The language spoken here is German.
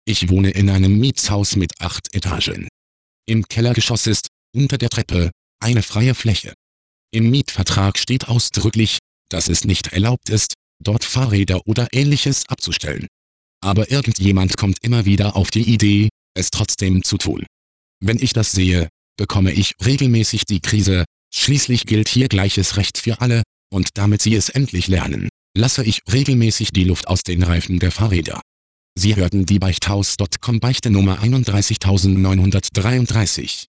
Ich wohne in einem Mietshaus mit 8 Etagen. Im Kellergeschoss ist, unter der Treppe, eine freie Fläche. Im Mietvertrag steht ausdrücklich, dass es nicht erlaubt ist, dort Fahrräder oder Ähnliches abzustellen. Aber irgendjemand kommt immer wieder auf die Idee, es trotzdem zu tun. Wenn ich das sehe, bekomme ich regelmäßig die Krise. Schließlich gilt hier gleiches Recht für alle, und damit sie es endlich lernen, lasse ich regelmäßig die Luft aus den Reifen der Fahrräder. Sie hörten die Beichthaus.com Beichte Nummer 31933.